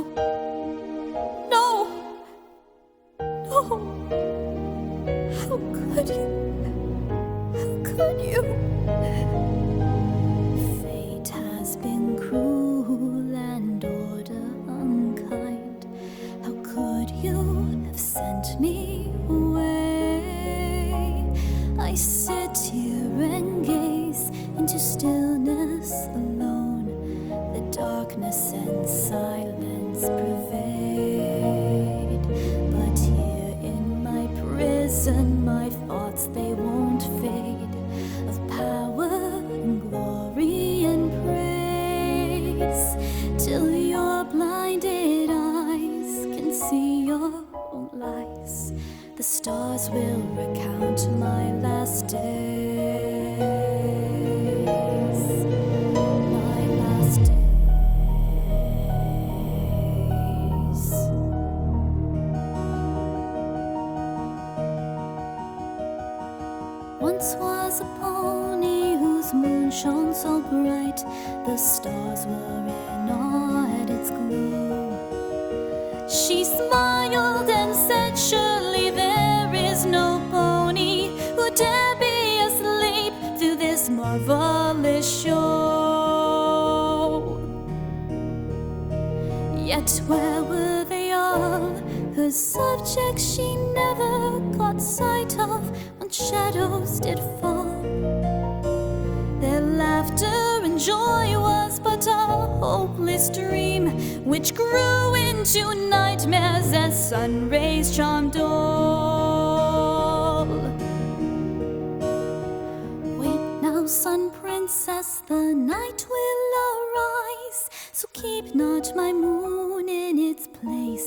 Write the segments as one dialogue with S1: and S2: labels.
S1: no, no. How could you? How could you? Fate has been cruel and order unkind. How could you have sent me away? I sit here and gaze into stillness alone. The darkness and silence pervade. But here in my prison, my thoughts, they won't fade. Of power and glory and praise, till your blinded eyes can see your own lies. The stars will recount my last days. My last days. Once was a pony whose moon shone so bright, the stars were in awe at its glow. She smiled and said, surely there is no pony who dare be asleep through this marvelous show. Yet where were they all? Her subjects she never caught sight of when shadows did fall. Their laughter and joy was but a hopeless dream, which grew into nightmares as sun rays charmed all. Wait now, sun princess, the night will arise, so keep not my moon in its place.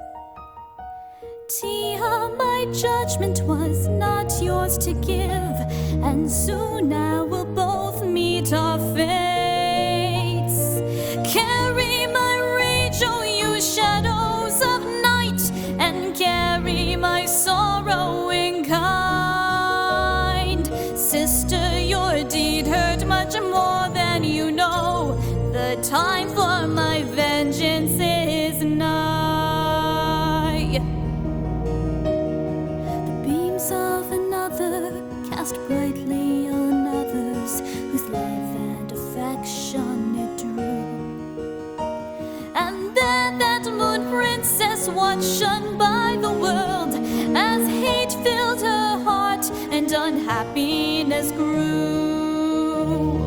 S1: Tia, my judgment was not yours to give, and soon now we'll both meet our fates. Carry my rage, oh you shadows of night, and carry my sorrow in kind. Sister, your deed hurt much more than you know. The time for my vengeance is nigh. Of another cast brightly on others, whose love and affection it drew. And there that moon princess watched shone by the world, as hate filled her heart and unhappiness grew.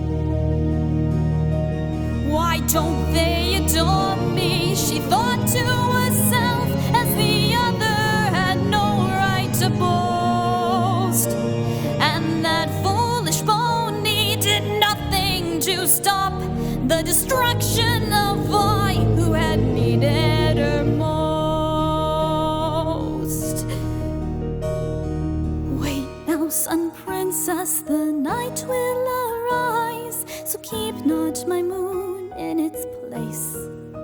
S1: Why don't they adore me? She thought to herself, as the other had no right to boast. And that foolish pony did nothing to stop the destruction of I who had needed her most. Wait now, sun princess, the night will arise, so keep not my moon in its place.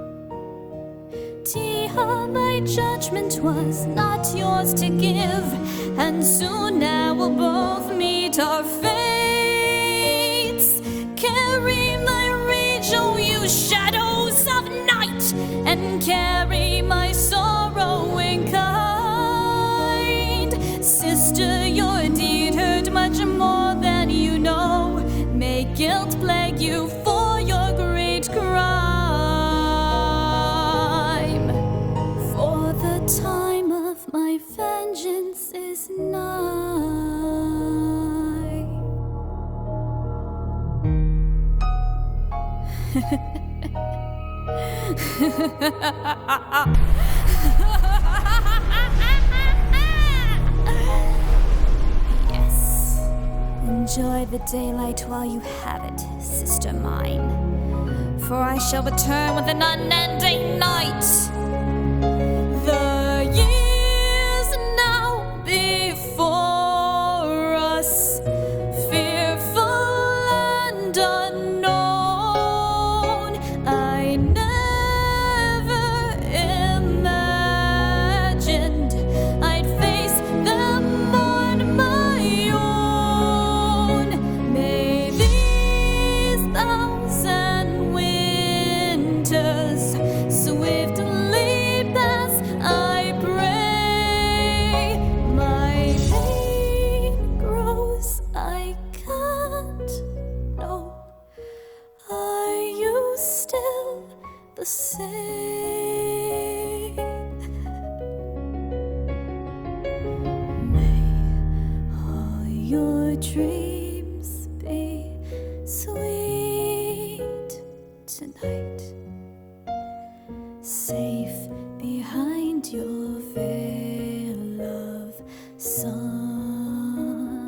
S1: Tia, my judgment was not yours to give, and soon now we'll both meet our fates. Carry my rage, oh you shadows of night, and carry my sorrow in kind. Sister, your deed hurt much more than you know. May guilt plague you for your great crime, for the time of my vengeance is nigh. Yes, enjoy the daylight while you have it, sister mine, for I shall return with an unending night. The years now before us, fearful and unknown, I never imagined I'd face them on my own. May these thousand winters swim dreams be sweet tonight, safe behind your veil of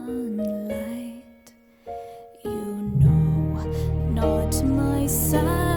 S1: sunlight. You know, not my side.